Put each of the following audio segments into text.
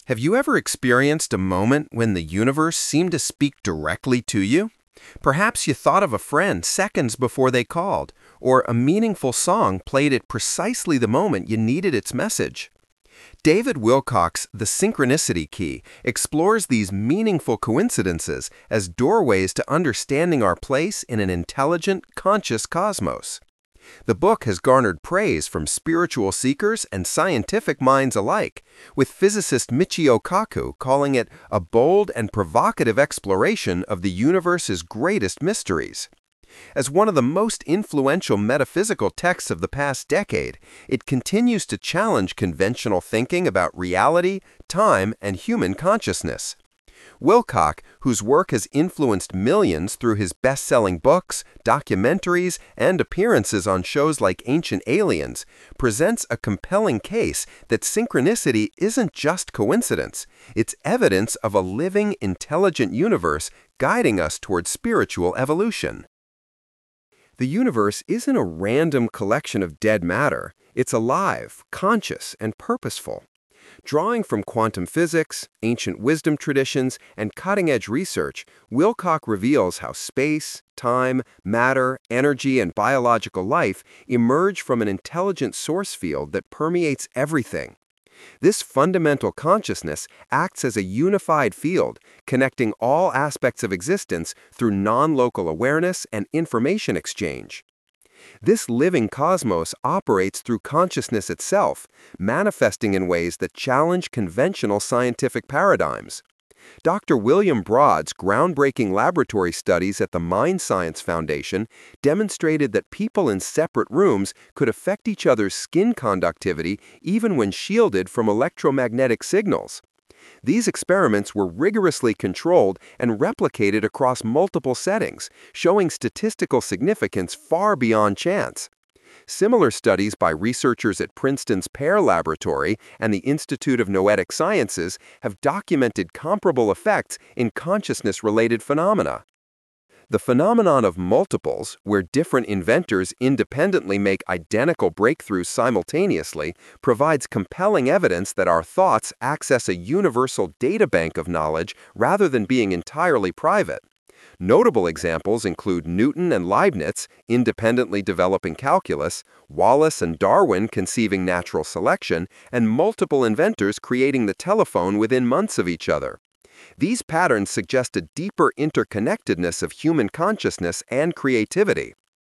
Have you ever experienced a moment when the universe seemed to speak directly to you? Perhaps you thought of a friend seconds before they called, or a meaningful song played at precisely the moment you needed its message. David Wilcock's The Synchronicity Key explores these meaningful coincidences as doorways to understanding our place in an intelligent, conscious cosmos. The book has garnered praise from spiritual seekers and scientific minds alike, with physicist Michio Kaku calling it a bold and provocative exploration of the universe's greatest mysteries. As one of the most influential metaphysical texts of the past decade, it continues to challenge conventional thinking about reality, time, and human consciousness. Wilcock, whose work has influenced millions through his best-selling books, documentaries, and appearances on shows like Ancient Aliens, presents a compelling case that synchronicity isn't just coincidence, it's evidence of a living, intelligent universe guiding us toward spiritual evolution. The universe isn't a random collection of dead matter, it's alive, conscious, and purposeful. Drawing from quantum physics, ancient wisdom traditions, and cutting-edge research, Wilcock reveals how space, time, matter, energy, and biological life emerge from an intelligent source field that permeates everything. This fundamental consciousness acts as a unified field, connecting all aspects of existence through non-local awareness and information exchange. This living cosmos operates through consciousness itself, manifesting in ways that challenge conventional scientific paradigms. Dr. William Broad's groundbreaking laboratory studies at the Mind Science Foundation demonstrated that people in separate rooms could affect each other's skin conductivity even when shielded from electromagnetic signals. These experiments were rigorously controlled and replicated across multiple settings, showing statistical significance far beyond chance. Similar studies by researchers at Princeton's Pear Laboratory and the Institute of Noetic Sciences have documented comparable effects in consciousness-related phenomena. The phenomenon of multiples, where different inventors independently make identical breakthroughs simultaneously, provides compelling evidence that our thoughts access a universal databank of knowledge rather than being entirely private. Notable examples include Newton and Leibniz independently developing calculus, Wallace and Darwin conceiving natural selection, and multiple inventors creating the telephone within months of each other. These patterns suggest a deeper interconnectedness of human consciousness and creativity.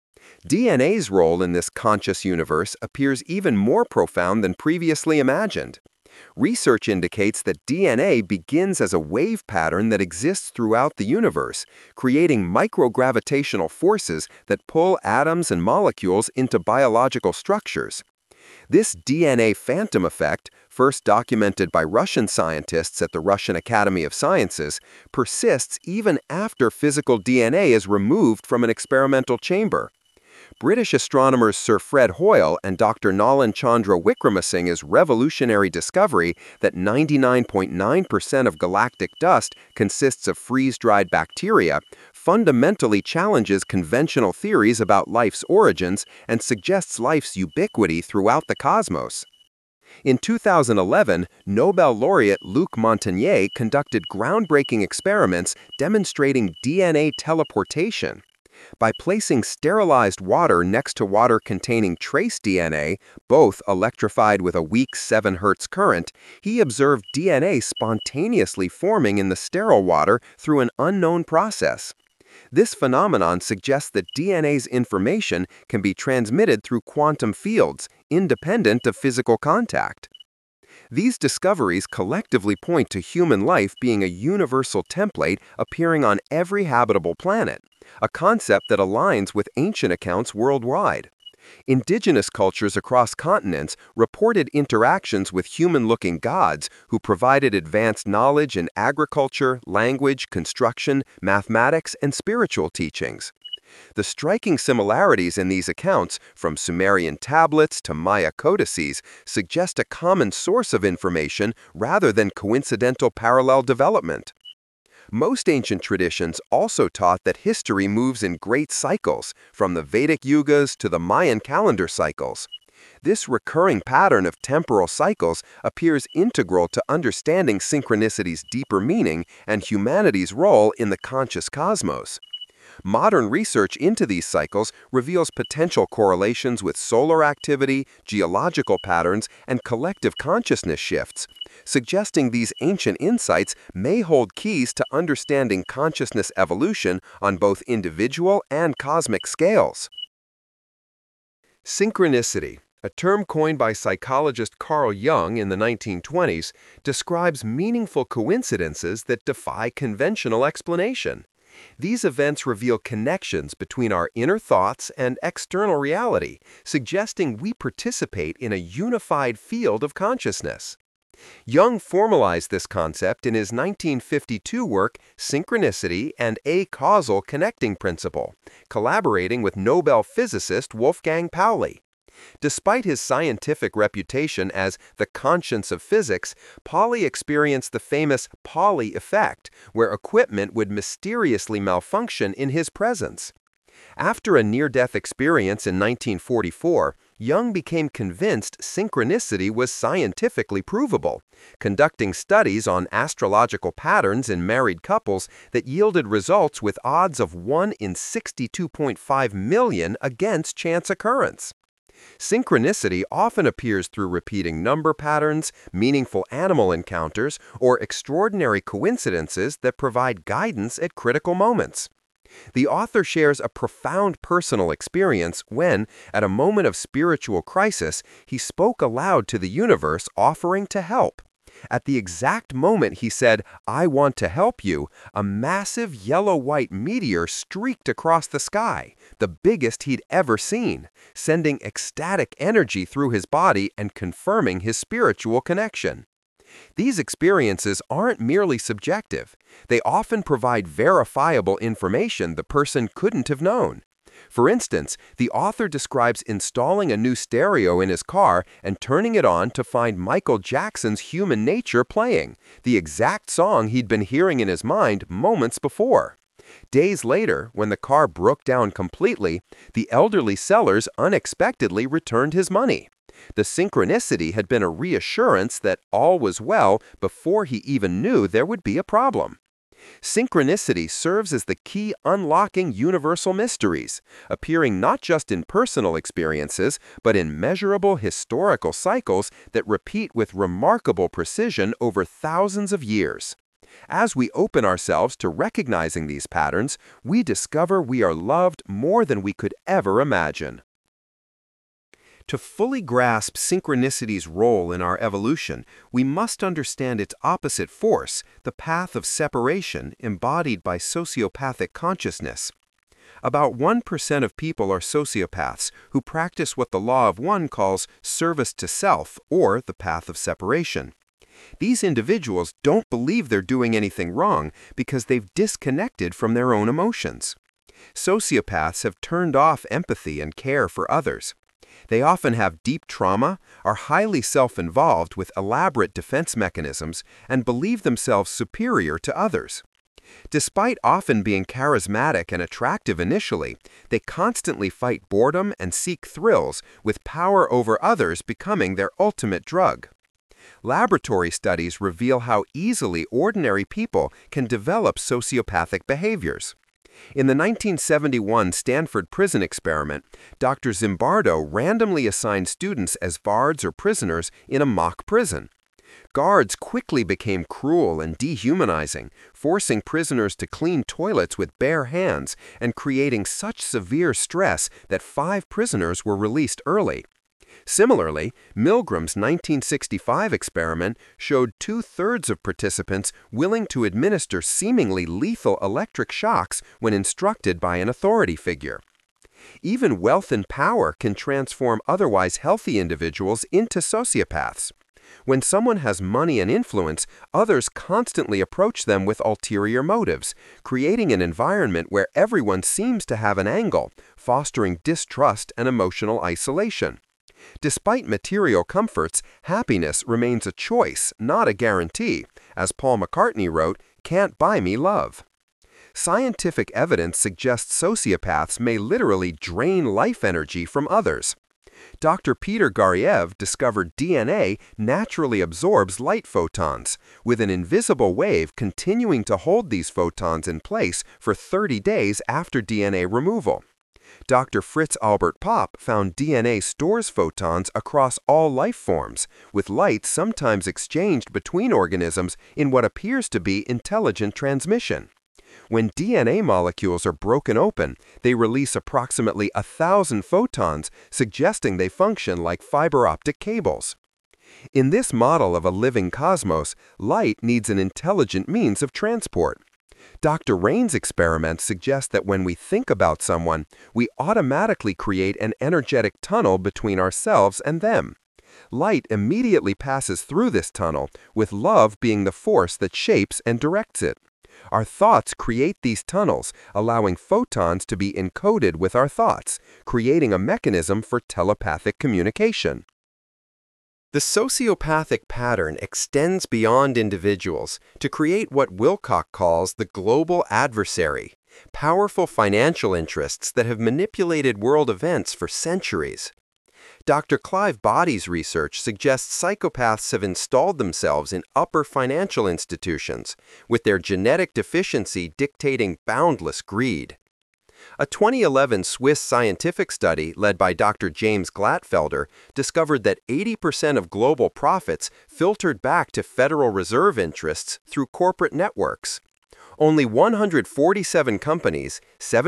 DNA's role in this conscious universe appears even more profound than previously imagined. Research indicates that DNA begins as a wave pattern that exists throughout the universe, creating microgravitational forces that pull atoms and molecules into biological structures. This DNA phantom effect, first documented by Russian scientists at the Russian Academy of Sciences, persists even after physical DNA is removed from an experimental chamber. British astronomers Sir Fred Hoyle and Dr. Nalan Chandra Wickramasinghe's revolutionary discovery that 99.9% of galactic dust consists of freeze-dried bacteria fundamentally challenges conventional theories about life's origins and suggests life's ubiquity throughout the cosmos. In 2011, Nobel laureate Luc Montagnier conducted groundbreaking experiments demonstrating DNA teleportation. By placing sterilized water next to water containing trace DNA, both electrified with a weak 7 Hz current, he observed DNA spontaneously forming in the sterile water through an unknown process. This phenomenon suggests that DNA's information can be transmitted through quantum fields, independent of physical contact. These discoveries collectively point to human life being a universal template appearing on every habitable planet, a concept that aligns with ancient accounts worldwide. Indigenous cultures across continents reported interactions with human-looking gods who provided advanced knowledge in agriculture, language, construction, mathematics, and spiritual teachings. The striking similarities in these accounts, from Sumerian tablets to Maya codices, suggest a common source of information rather than coincidental parallel development. Most ancient traditions also taught that history moves in great cycles, from the Vedic yugas to the Mayan calendar cycles. This recurring pattern of temporal cycles appears integral to understanding synchronicity's deeper meaning and humanity's role in the conscious cosmos. Modern research into these cycles reveals potential correlations with solar activity, geological patterns, and collective consciousness shifts, suggesting these ancient insights may hold keys to understanding consciousness evolution on both individual and cosmic scales. Synchronicity, a term coined by psychologist Carl Jung in the 1920s, describes meaningful coincidences that defy conventional explanation. These events reveal connections between our inner thoughts and external reality, suggesting we participate in a unified field of consciousness. Jung formalized this concept in his 1952 work Synchronicity and a Causal Connecting Principle, collaborating with Nobel physicist Wolfgang Pauli. Despite his scientific reputation as the conscience of physics, Pauli experienced the famous Pauli effect, where equipment would mysteriously malfunction in his presence. After a near-death experience in 1944, Jung became convinced synchronicity was scientifically provable, conducting studies on astrological patterns in married couples that yielded results with odds of 1 in 62.5 million against chance occurrence. Synchronicity often appears through repeating number patterns, meaningful animal encounters, or extraordinary coincidences that provide guidance at critical moments. The author shares a profound personal experience when, at a moment of spiritual crisis, he spoke aloud to the universe offering to help. At the exact moment he said, "I want to help you," a massive yellow-white meteor streaked across the sky, the biggest he'd ever seen, sending ecstatic energy through his body and confirming his spiritual connection. These experiences aren't merely subjective. They often provide verifiable information the person couldn't have known. For instance, the author describes installing a new stereo in his car and turning it on to find Michael Jackson's Human Nature playing, the exact song he'd been hearing in his mind moments before. Days later, when the car broke down completely, the elderly sellers unexpectedly returned his money. The synchronicity had been a reassurance that all was well before he even knew there would be a problem. Synchronicity serves as the key unlocking universal mysteries, appearing not just in personal experiences, but in measurable historical cycles that repeat with remarkable precision over thousands of years. As we open ourselves to recognizing these patterns, we discover we are loved more than we could ever imagine. To fully grasp synchronicity's role in our evolution, we must understand its opposite force, the path of separation embodied by sociopathic consciousness. About 1% of people are sociopaths who practice what the Law of One calls service to self, or the path of separation. These individuals don't believe they're doing anything wrong because they've disconnected from their own emotions. Sociopaths have turned off empathy and care for others. They often have deep trauma, are highly self-involved with elaborate defense mechanisms, and believe themselves superior to others. Despite often being charismatic and attractive initially, they constantly fight boredom and seek thrills, with power over others becoming their ultimate drug. Laboratory studies reveal how easily ordinary people can develop sociopathic behaviors. In the 1971 Stanford prison experiment, Dr. Zimbardo randomly assigned students as guards or prisoners in a mock prison. Guards quickly became cruel and dehumanizing, forcing prisoners to clean toilets with bare hands and creating such severe stress that 5 prisoners were released early. Similarly, Milgram's 1965 experiment showed 2/3 of participants willing to administer seemingly lethal electric shocks when instructed by an authority figure. Even wealth and power can transform otherwise healthy individuals into sociopaths. When someone has money and influence, others constantly approach them with ulterior motives, creating an environment where everyone seems to have an angle, fostering distrust and emotional isolation. Despite material comforts, happiness remains a choice, not a guarantee. As Paul McCartney wrote, "Can't buy me love." Scientific evidence suggests sociopaths may literally drain life energy from others. Dr. Peter Gariev discovered DNA naturally absorbs light photons, with an invisible wave continuing to hold these photons in place for 30 days after DNA removal. Dr. Fritz Albert Popp found DNA stores photons across all life forms, with light sometimes exchanged between organisms in what appears to be intelligent transmission. When DNA molecules are broken open, they release approximately 1,000 photons, suggesting they function like fiber optic cables. In this model of a living cosmos, light needs an intelligent means of transport. Dr. Rain's experiments suggest that when we think about someone, we automatically create an energetic tunnel between ourselves and them. Light immediately passes through this tunnel, with love being the force that shapes and directs it. Our thoughts create these tunnels, allowing photons to be encoded with our thoughts, creating a mechanism for telepathic communication. The sociopathic pattern extends beyond individuals to create what Wilcock calls the global adversary, powerful financial interests that have manipulated world events for centuries. Dr. Clive Boddy's research suggests psychopaths have installed themselves in upper financial institutions, with their genetic deficiency dictating boundless greed. A 2011 Swiss scientific study led by Dr. James Glatfelder discovered that 80% of global profits filtered back to Federal Reserve interests through corporate networks. Only 147 companies,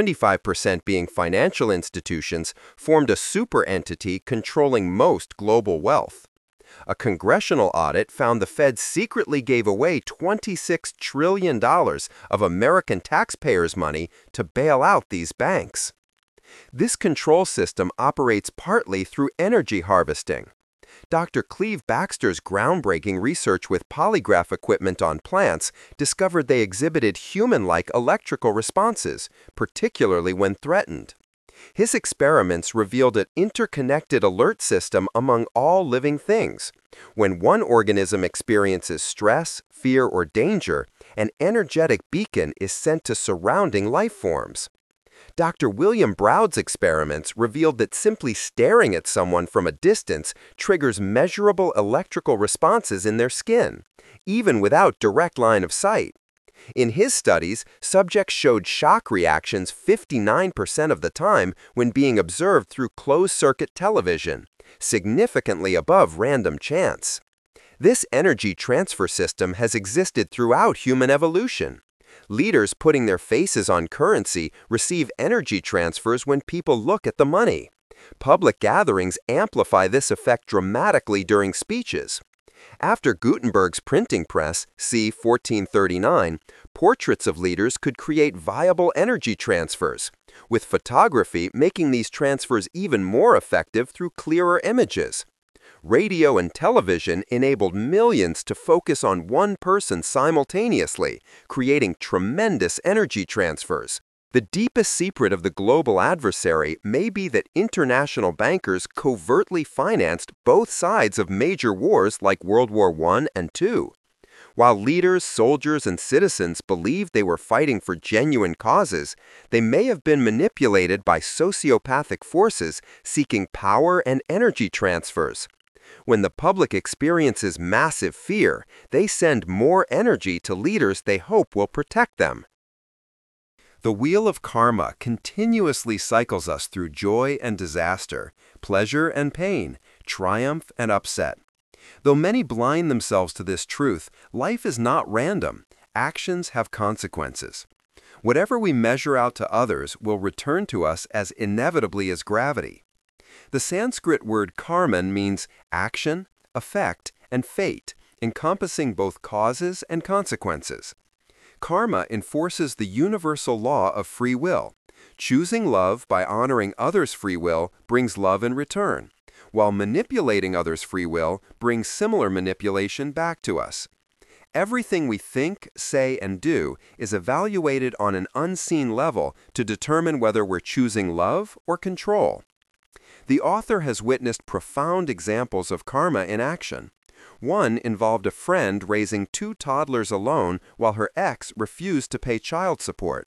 75% being financial institutions, formed a super entity controlling most global wealth. A congressional audit found the Fed secretly gave away $26 trillion of American taxpayers' money to bail out these banks. This control system operates partly through energy harvesting. Dr. Cleve Baxter's groundbreaking research with polygraph equipment on plants discovered they exhibited human-like electrical responses, particularly when threatened. His experiments revealed an interconnected alert system among all living things. When one organism experiences stress, fear, or danger, an energetic beacon is sent to surrounding life forms. Dr. William Browd's experiments revealed that simply staring at someone from a distance triggers measurable electrical responses in their skin, even without direct line of sight. In his studies, subjects showed shock reactions 59% of the time when being observed through closed-circuit television, significantly above random chance. This energy transfer system has existed throughout human evolution. Leaders putting their faces on currency receive energy transfers when people look at the money. Public gatherings amplify this effect dramatically during speeches. After Gutenberg's printing press, c. 1439, portraits of leaders could create viable energy transfers, with photography making these transfers even more effective through clearer images. Radio and television enabled millions to focus on one person simultaneously, creating tremendous energy transfers. The deepest secret of the global adversary may be that international bankers covertly financed both sides of major wars like World War I and II. While leaders, soldiers, and citizens believed they were fighting for genuine causes, they may have been manipulated by sociopathic forces seeking power and energy transfers. When the public experiences massive fear, they send more energy to leaders they hope will protect them. The wheel of karma continuously cycles us through joy and disaster, pleasure and pain, triumph and upset. Though many blind themselves to this truth, life is not random. Actions have consequences. Whatever we measure out to others will return to us as inevitably as gravity. The Sanskrit word karman means action, effect, and fate, encompassing both causes and consequences. Karma enforces the universal law of free will. Choosing love by honoring others' free will brings love in return, while manipulating others' free will brings similar manipulation back to us. Everything we think, say, and do is evaluated on an unseen level to determine whether we're choosing love or control. The author has witnessed profound examples of karma in action. One involved a friend raising 2 toddlers alone while her ex refused to pay child support.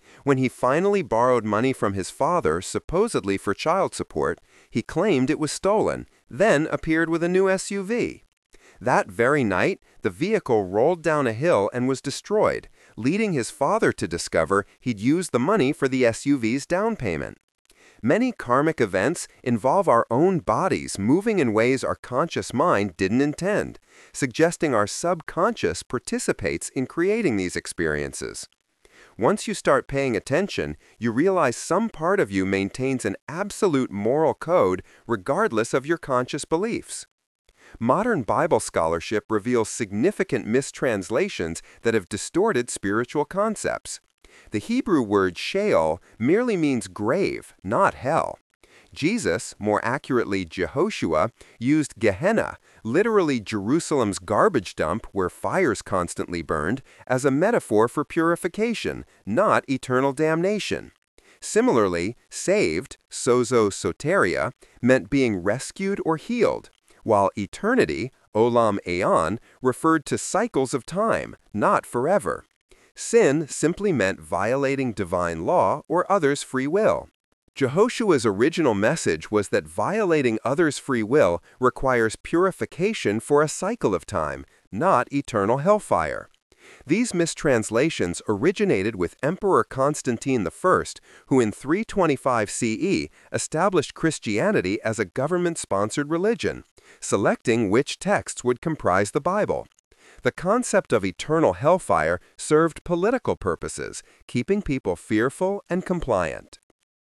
When he finally borrowed money from his father, supposedly for child support, he claimed it was stolen, then appeared with a new SUV. That very night, the vehicle rolled down a hill and was destroyed, leading his father to discover he'd used the money for the SUV's down payment. Many karmic events involve our own bodies moving in ways our conscious mind didn't intend, suggesting our subconscious participates in creating these experiences. Once you start paying attention, you realize some part of you maintains an absolute moral code regardless of your conscious beliefs. Modern Bible scholarship reveals significant mistranslations that have distorted spiritual concepts. The Hebrew word Sheol merely means grave, not hell. Jesus, more accurately Jehoshua, used Gehenna, literally Jerusalem's garbage dump where fires constantly burned, as a metaphor for purification, not eternal damnation. Similarly, saved, sozo soteria, meant being rescued or healed, while eternity, olam eon, referred to cycles of time, not forever. Sin simply meant violating divine law or others' free will. Jehoshua's original message was that violating others' free will requires purification for a cycle of time, not eternal hellfire. These mistranslations originated with Emperor Constantine I, who in 325 CE established Christianity as a government-sponsored religion, selecting which texts would comprise the Bible. The concept of eternal hellfire served political purposes, keeping people fearful and compliant.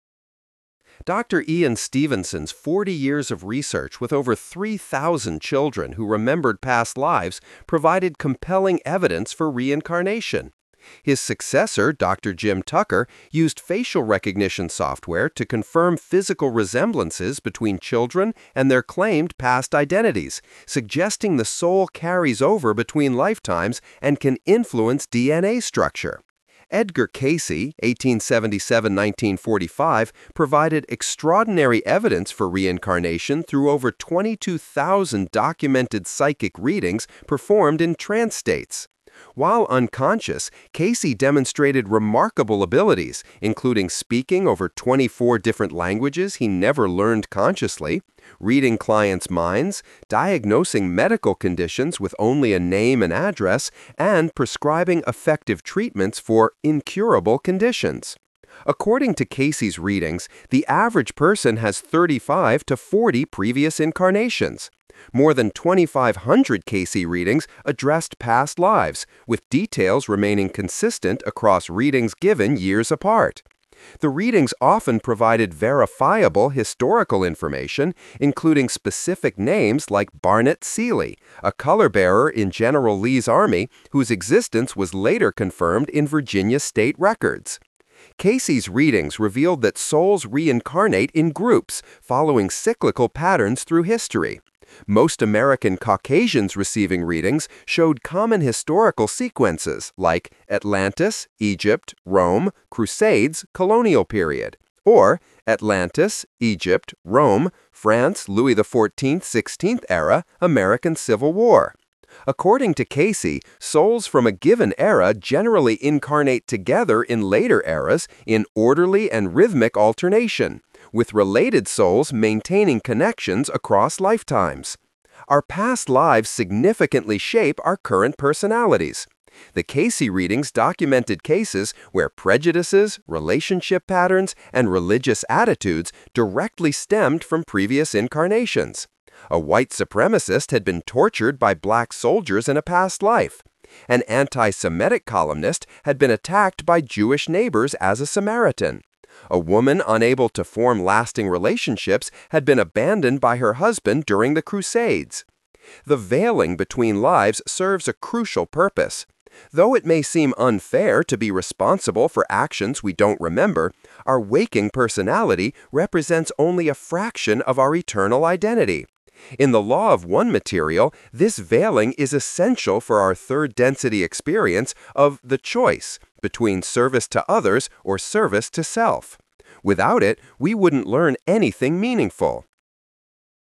Dr. Ian Stevenson's 40 years of research with over 3,000 children who remembered past lives provided compelling evidence for reincarnation. His successor, Dr. Jim Tucker, used facial recognition software to confirm physical resemblances between children and their claimed past identities, suggesting the soul carries over between lifetimes and can influence DNA structure. Edgar Cayce, 1877–1945, provided extraordinary evidence for reincarnation through over 22,000 documented psychic readings performed in trance states. While unconscious, Cayce demonstrated remarkable abilities, including speaking over 24 different languages he never learned consciously, reading clients' minds, diagnosing medical conditions with only a name and address, and prescribing effective treatments for incurable conditions. According to Cayce's readings, the average person has 35 to 40 previous incarnations. More than 2,500 Cayce readings addressed past lives, with details remaining consistent across readings given years apart. The readings often provided verifiable historical information, including specific names like Barnett Seeley, a color-bearer in General Lee's army whose existence was later confirmed in Virginia state records. Cayce's readings revealed that souls reincarnate in groups, following cyclical patterns through history. Most American Caucasians receiving readings showed common historical sequences like Atlantis, Egypt, Rome, Crusades, colonial period, or Atlantis, Egypt, Rome, France, Louis XIV, 16th era, American Civil War. According to Cayce, souls from a given era generally incarnate together in later eras in orderly and rhythmic alternation, with related souls maintaining connections across lifetimes. Our past lives significantly shape our current personalities. The Cayce readings documented cases where prejudices, relationship patterns, and religious attitudes directly stemmed from previous incarnations. A white supremacist had been tortured by black soldiers in a past life. An anti-Semitic columnist had been attacked by Jewish neighbors as a Samaritan. A woman unable to form lasting relationships had been abandoned by her husband during the Crusades. The veiling between lives serves a crucial purpose. Though it may seem unfair to be responsible for actions we don't remember, our waking personality represents only a fraction of our eternal identity. In the law of one material, this veiling is essential for our third density experience of the choice between service to others or service to self. Without it, we wouldn't learn anything meaningful.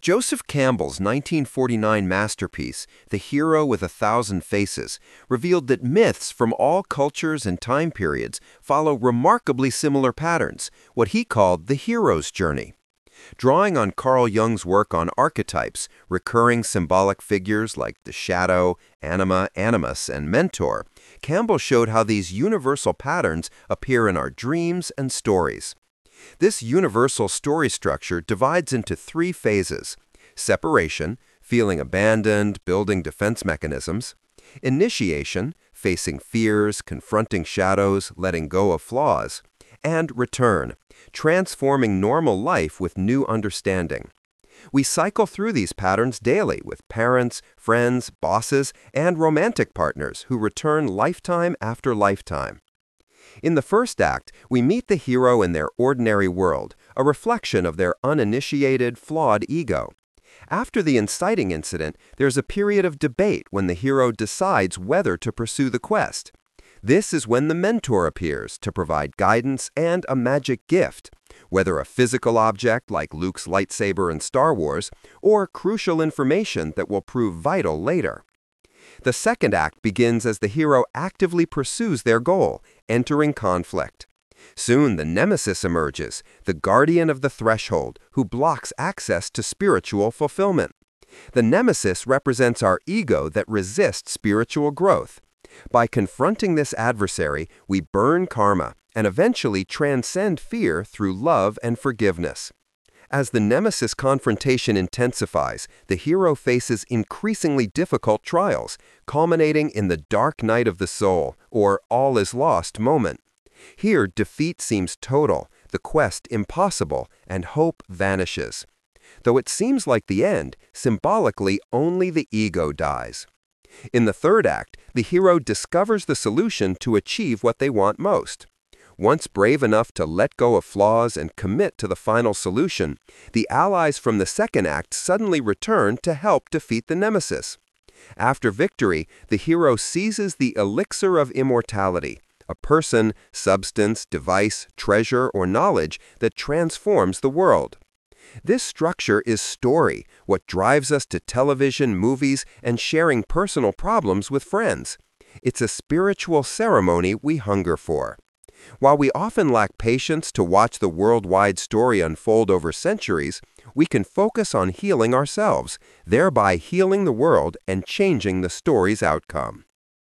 Joseph Campbell's 1949 masterpiece, The Hero with a Thousand Faces, revealed that myths from all cultures and time periods follow remarkably similar patterns, what he called the hero's journey. Drawing on Carl Jung's work on archetypes, recurring symbolic figures like the shadow, anima, animus, and mentor, Campbell showed how these universal patterns appear in our dreams and stories. This universal story structure divides into three phases: separation, feeling abandoned, building defense mechanisms; initiation, facing fears, confronting shadows, letting go of flaws; and return, transforming normal life with new understanding. We cycle through these patterns daily with parents, friends, bosses, and romantic partners who return lifetime after lifetime. In the first act, we meet the hero in their ordinary world, a reflection of their uninitiated, flawed ego. After the inciting incident, there's a period of debate when the hero decides whether to pursue the quest. This is when the mentor appears to provide guidance and a magic gift, whether a physical object like Luke's lightsaber in Star Wars, or crucial information that will prove vital later. The second act begins as the hero actively pursues their goal, entering conflict. Soon the nemesis emerges, the guardian of the threshold, who blocks access to spiritual fulfillment. The nemesis represents our ego that resists spiritual growth. By confronting this adversary, we burn karma and eventually transcend fear through love and forgiveness. As the nemesis confrontation intensifies, the hero faces increasingly difficult trials, culminating in the dark night of the soul, or all is lost moment. Here, defeat seems total, the quest impossible, and hope vanishes. Though it seems like the end, symbolically only the ego dies. In the third act, the hero discovers the solution to achieve what they want most. Once brave enough to let go of flaws and commit to the final solution, the allies from the second act suddenly return to help defeat the nemesis. After victory, the hero seizes the elixir of immortality, a person, substance, device, treasure, or knowledge that transforms the world. This structure is story, what drives us to television, movies, and sharing personal problems with friends. It's a spiritual ceremony we hunger for. While we often lack patience to watch the worldwide story unfold over centuries, we can focus on healing ourselves, thereby healing the world and changing the story's outcome.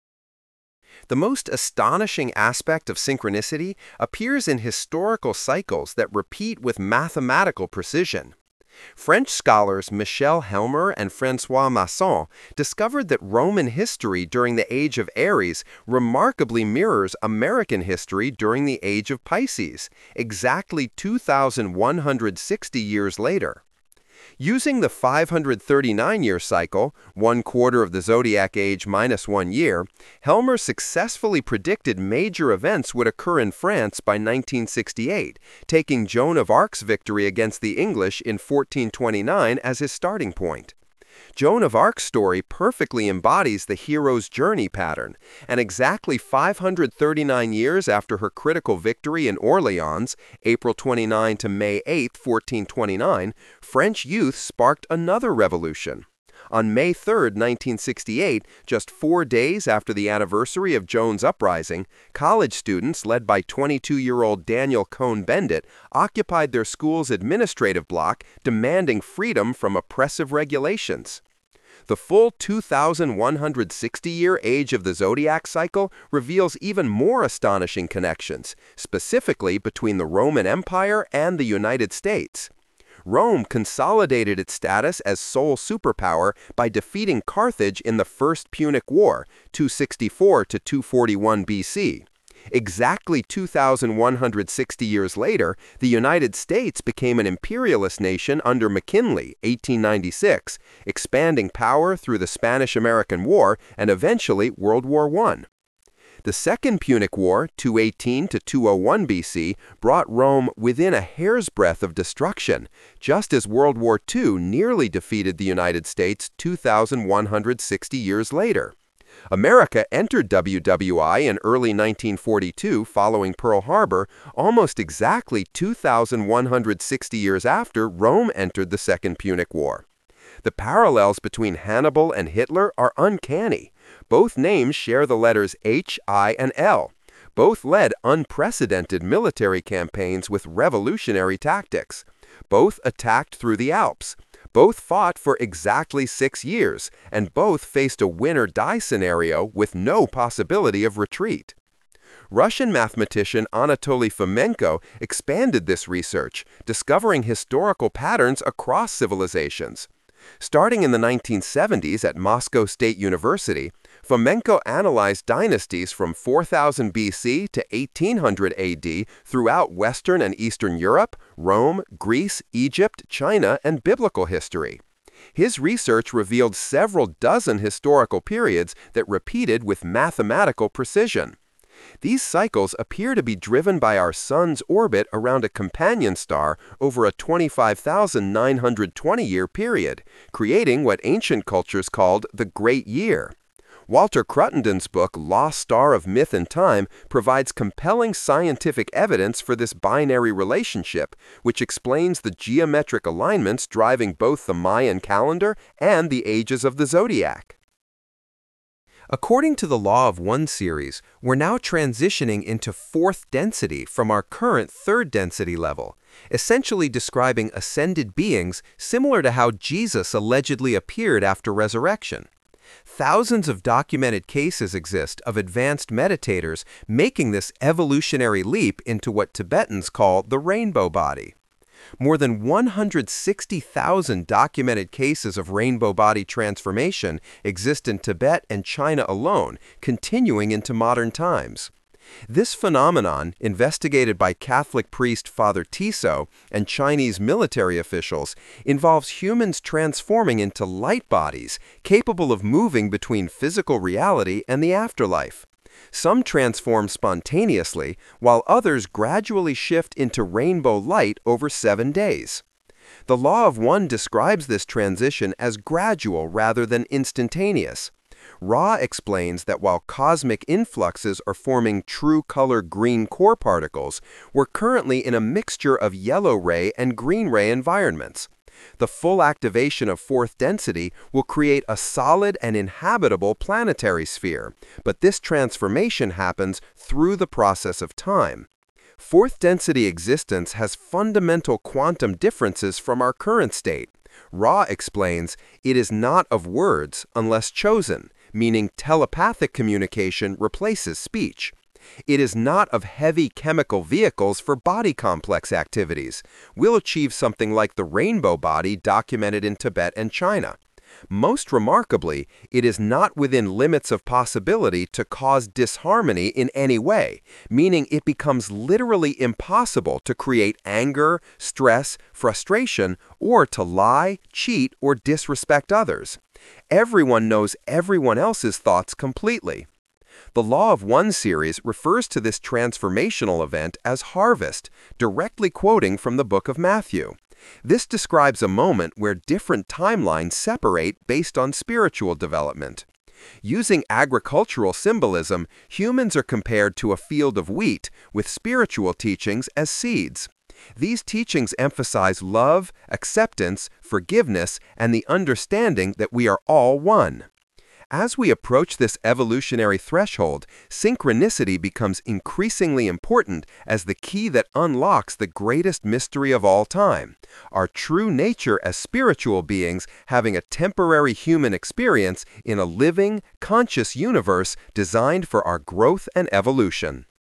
The most astonishing aspect of synchronicity appears in historical cycles that repeat with mathematical precision. French scholars Michel Helmer and François Masson discovered that Roman history during the Age of Aries remarkably mirrors American history during the Age of Pisces, exactly 2,160 years later. Using the 539-year cycle, 1/4 of the zodiac age minus 1 year, Helmer successfully predicted major events would occur in France by 1968, taking Joan of Arc's victory against the English in 1429 as his starting point. Joan of Arc's story perfectly embodies the hero's journey pattern, and exactly 539 years after her critical victory in Orleans, April 29 to May 8, 1429, French youth sparked another revolution. On May 3, 1968, just 4 days after the anniversary of Joan's uprising, college students led by 22-year-old Daniel Cohn-Bendit occupied their school's administrative block, demanding freedom from oppressive regulations. The full 2,160-year age of the zodiac cycle reveals even more astonishing connections, specifically between the Roman Empire and the United States. Rome consolidated its status as sole superpower by defeating Carthage in the First Punic War, 264 to 241 BC. Exactly 2,160 years later, the United States became an imperialist nation under McKinley, 1896, expanding power through the Spanish-American War and eventually World War I. The Second Punic War, 218 to 201 BC, brought Rome within a hair's breadth of destruction, just as World War II nearly defeated the United States 2,160 years later. America entered WWI in early 1942 following Pearl Harbor, almost exactly 2,160 years after Rome entered the Second Punic War. The parallels between Hannibal and Hitler are uncanny. Both names share the letters H, I, and L. Both led unprecedented military campaigns with revolutionary tactics. Both attacked through the Alps. Both fought for exactly 6 years, and both faced a win-or-die scenario with no possibility of retreat. Russian mathematician Anatoly Fomenko expanded this research, discovering historical patterns across civilizations. Starting in the 1970s at Moscow State University, Fomenko analyzed dynasties from 4000 BC to 1800 AD throughout Western and Eastern Europe, Rome, Greece, Egypt, China, and biblical history. His research revealed several dozen historical periods that repeated with mathematical precision. These cycles appear to be driven by our Sun's orbit around a companion star over a 25,920-year period, creating what ancient cultures called the Great Year. Walter Cruttenden's book Lost Star of Myth and Time provides compelling scientific evidence for this binary relationship, which explains the geometric alignments driving both the Mayan calendar and the ages of the zodiac. According to the Law of One series, we're now transitioning into fourth density from our current third density level, essentially describing ascended beings similar to how Jesus allegedly appeared after resurrection. Thousands of documented cases exist of advanced meditators making this evolutionary leap into what Tibetans call the rainbow body. More than 160,000 documented cases of rainbow body transformation exist in Tibet and China alone, continuing into modern times. This phenomenon, investigated by Catholic priest Father Tissot and Chinese military officials, involves humans transforming into light bodies capable of moving between physical reality and the afterlife. Some transform spontaneously, while others gradually shift into rainbow light over 7 days. The Law of One describes this transition as gradual rather than instantaneous. Ra explains that while cosmic influxes are forming true color green core particles, we're currently in a mixture of yellow ray and green ray environments. The full activation of fourth density will create a solid and inhabitable planetary sphere, but this transformation happens through the process of time. Fourth density existence has fundamental quantum differences from our current state. Ra explains it is not of words unless chosen, meaning telepathic communication replaces speech. It is not of heavy chemical vehicles for body complex activities. We'll achieve something like the rainbow body documented in Tibet and China. Most remarkably, it is not within limits of possibility to cause disharmony in any way, meaning it becomes literally impossible to create anger, stress, frustration, or to lie, cheat, or disrespect others. Everyone knows everyone else's thoughts completely. The Law of One series refers to this transformational event as harvest, directly quoting from the book of Matthew. This describes a moment where different timelines separate based on spiritual development. Using agricultural symbolism, humans are compared to a field of wheat, with spiritual teachings as seeds. These teachings emphasize love, acceptance, forgiveness, and the understanding that we are all one. As we approach this evolutionary threshold, synchronicity becomes increasingly important as the key that unlocks the greatest mystery of all time, our true nature as spiritual beings having a temporary human experience in a living, conscious universe designed for our growth and evolution.